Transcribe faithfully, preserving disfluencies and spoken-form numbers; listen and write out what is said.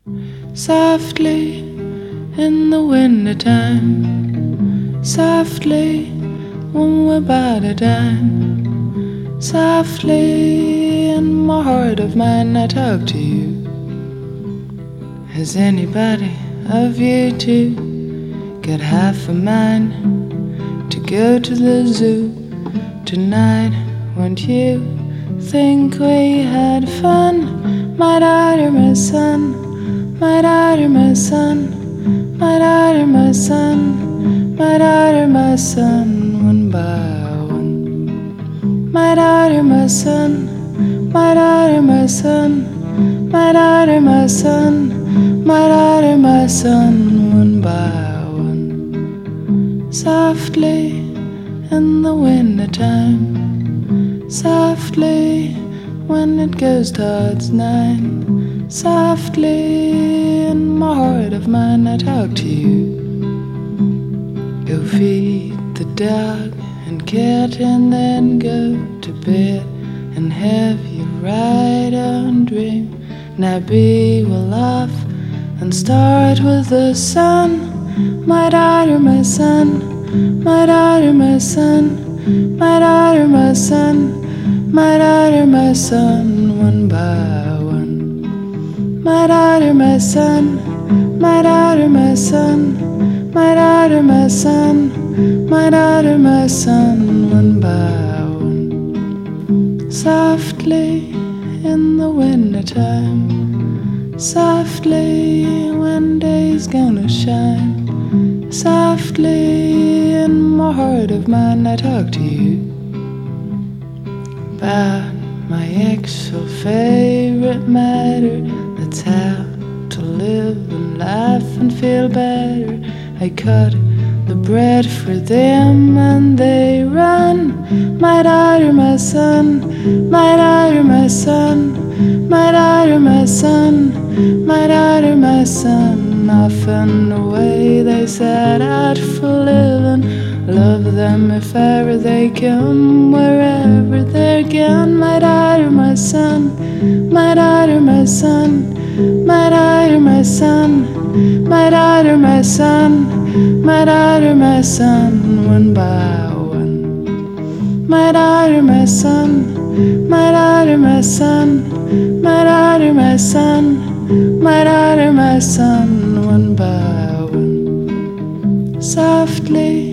Softly in the wintertime, softly when we're about to dine, softly in my heart of mine I talk to you. Has anybody of you two got half a mind to go to the zoo tonight? Won't you think we had fun? My daughter, my son, my daughter, my son, my daughter, my son, my daughter, my son, one by one. My daughter, my son, my daughter, my son, my daughter, my son, my daughter, my son, one by one. Softly in the wintertime, softly when it goes towards nine, softly in my heart of mine I talk to you. Go feed the dog and cat and then go to bed and have your right on dream. Now be well off and start with the sun. My daughter, my son, my daughter, my son, my daughter, my son, my daughter, my son, one by one. My daughter, my son, my daughter, my son, my daughter, my son, my daughter, my son, one by one. Softly in the wintertime, softly when day's gonna shine, softly in my heart of mine I talk to you about my actual favorite matter. That's how to live and laugh and feel better. I cut the bread for them and they run. My daughter, my son, my daughter, my son, my daughter, my son, my daughter, my son. Off and away they set out for living. Love them if ever they come, wherever they're gone. My daughter, my son, my daughter, my son, my daughter, my son, my daughter, my son, my daughter, my son, one by one. My daughter, my son, my daughter, my son, my daughter, my son, my daughter, my son, one by one. Softly